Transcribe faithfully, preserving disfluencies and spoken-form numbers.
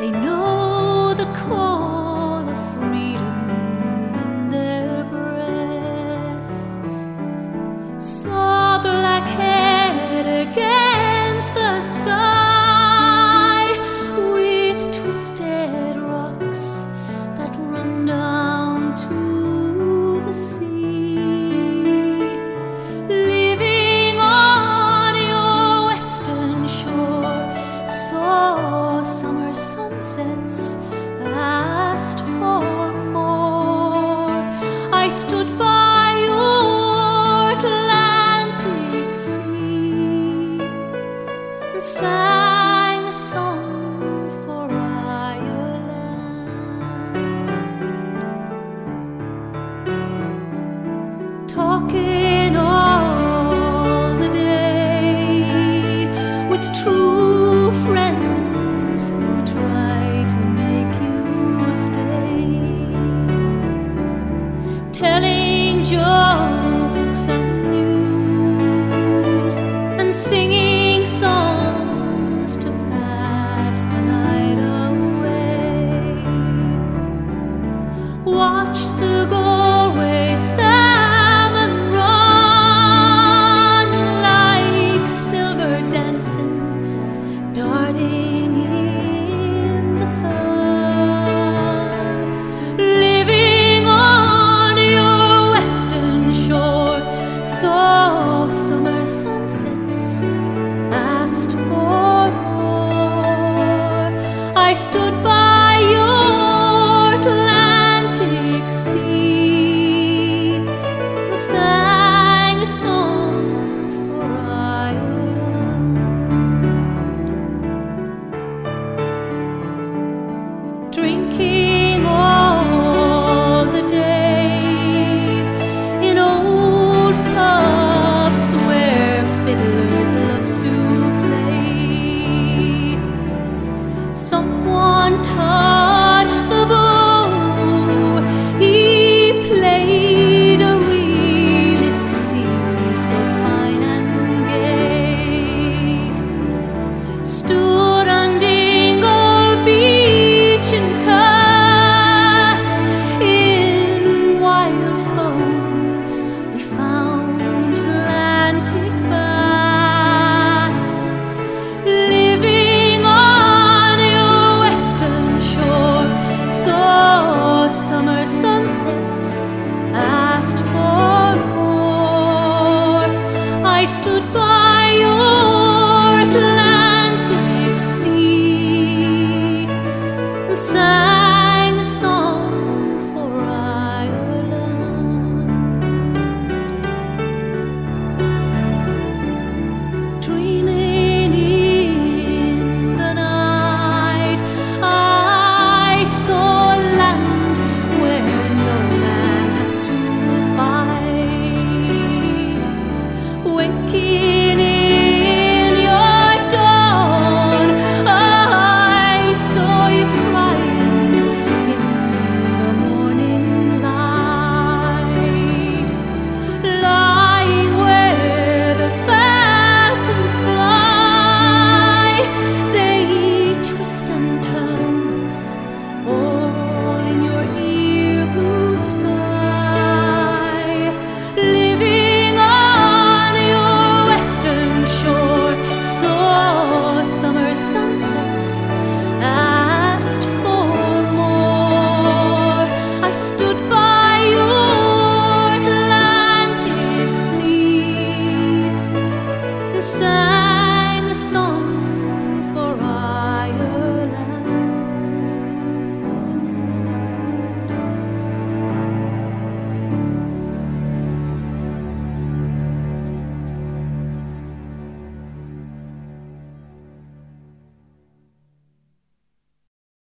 They know the call of freedom in their breasts. Saw black-head against the sky, with twisted rocks that run down to the sea. Living on your western shore, saw summer sunsets, asked for more. I stood by your Atlantic sea and sang a song for Ireland, talking all the day with true friends who try to make you stay, telling jokes and news and singing songs to pass the night away. Watched the Galway salmon run like silver dancing, darting in the sun. Living on your western shore, saw summer sunsets, asked for more. I stood by your Atlantic sea and sang a song for Ireland, drinking all the day in old pubs where fiddlers love to play. Someone touched the bow, he played a reel, it seemed so fine and gay. Stood on Dingle Beach and cast in wild foam. We found Atlantic bass. Living on your western shore, saw summer sunsets, asked for more. I stood by your Atlantic sea and sang a song for Ireland, dreaming in the night. I saw a land where no man had to fight. Waking in your dawn, I saw you crying in the morning light, lying where the falcons fly. They twist and turn, all in your ear blue sky. Living on your western shore, saw summer sunsets, asked for more. I stood by